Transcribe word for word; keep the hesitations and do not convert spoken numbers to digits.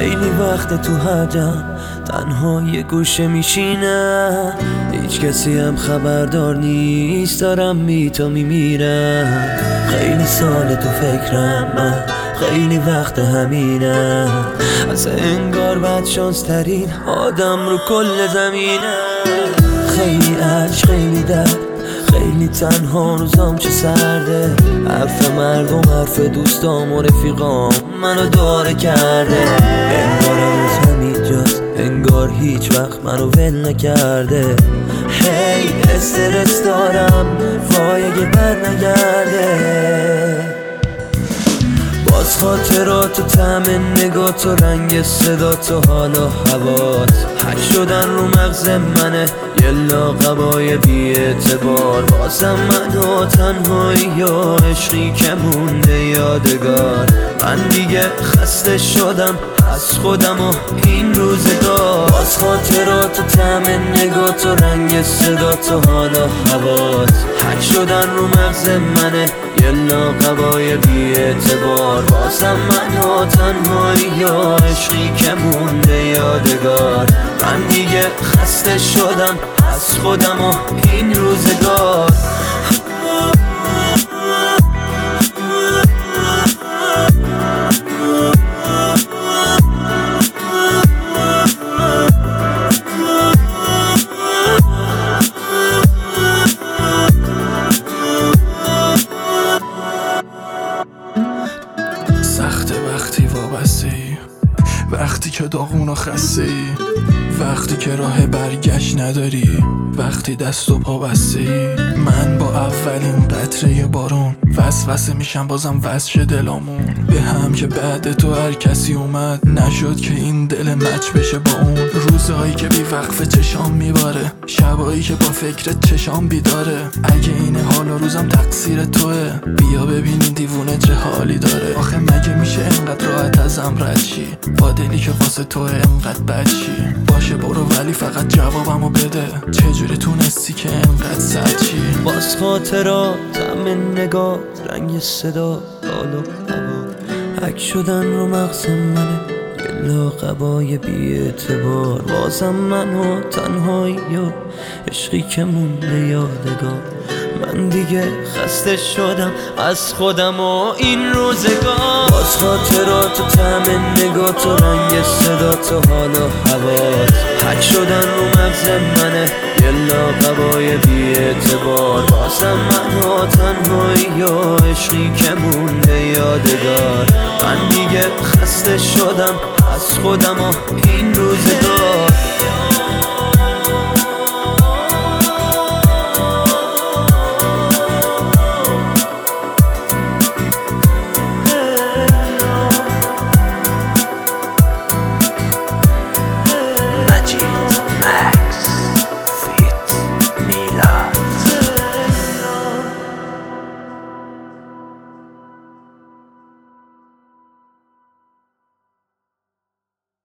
خیلی وقت تو هر جمع تنها یه گوشه میشینم، هیچ کسی هم خبردار نیست دارم بی تو میمیرم. خیلی سال تو فکرم، من خیلی وقت همینم، از انگار بد شانس ترین آدم رو کل زمینم. خیلی عشق، خیلی درد، خیلی تنها روزام چه سرده، حرف مردم، حرف دوستام و رفیقام منو داره کرده. انگار از همین جاست، انگار هیچ وقت منو ول نکرده. هی استرس دارم، وای اگه بر نگرده. باز خاطرات و طعم نگات و رنگ صدات و حال و هوات حک شدن رو مغز منه، یه لاقبای بی اعتبار. بازم من و تنهایی یا عشقی که مونده یادگار. من دیگه خسته شدم از خودم و این روزگار. باز خاطرات و طعم نگات و رنگ صدات و حال و هوات حک شدن رو مغز منه، یه لاقبای بی اعتبار. بازم من و تنهایی یا عشقی که مونده یادگار. من دیگه خسته شدم از خودم و این روزگار. سخته وقتی وابسته ای، وقتی که داغون و خسته ای، وقتی که راه برگشت نداری، وقتی دست و پا بسته ای. من با اولین قطره بارون وسوسه میشم بازم وسش دلامون به هم که بعد تو هر کسی اومد نشد که این دل مچ بشه با اون. روزهایی که بی وقفه چشام میباره، شبایی که با فکرت چشام بیداره. اگه این حال و روزم تقصیر توه، بیا ببین این دیوونه چه حالی داره. آخه مگه میشه انقدر راحت ازم رد شی، با دلی که واسه توه انقدر بد شی؟ باشه برو ولی فقط جوابمو بده، چجوری تونستی که انقدر سد شی؟ باز خاطرات، طعم نگات، رنگ صدا، حال و هوا حک شدن رو مغز منه، یه لاقبای بی اعتبار. بازم من و تنهایی و عشقی که مونده یادگار. من دیگه خسته شدم از خودم و این روزگار. باز خاطرات و طعم نگات و رنگ صدات و حال و هوات حک شدن رو مغز منه، یه لاقبای بی اعتبار. بازم من و تنهایی و عشقی که مونده یادگار. من دیگه خسته شدم از خودم و این روزگار.